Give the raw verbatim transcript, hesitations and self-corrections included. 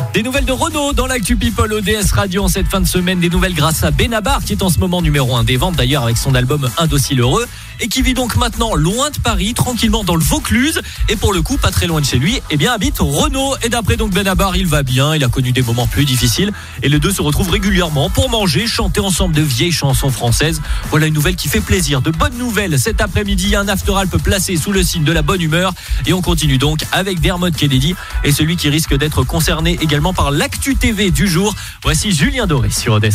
Des nouvelles de Renault dans l'actu People O D S Radio en cette fin de semaine. Des nouvelles grâce à Benabar qui est en ce moment numéro un des ventes d'ailleurs avec son album Indocile Heureux et qui vit donc maintenant loin de Paris, tranquillement dans le Vaucluse et pour le coup pas très loin de chez lui, eh bien habite Renault. Et d'après donc Benabar, il va bien, il a connu des moments plus difficiles et les deux se retrouvent régulièrement pour manger, chanter ensemble de vieilles chansons françaises. Voilà une nouvelle qui fait plaisir. De bonnes nouvelles cet après-midi, un after alp placé sous le signe de la bonne humeur et on continue donc avec Dermot Kennedy et celui qui risque d'être concerné également par l'actu T V du jour. Voici Julien Doré sur O D S.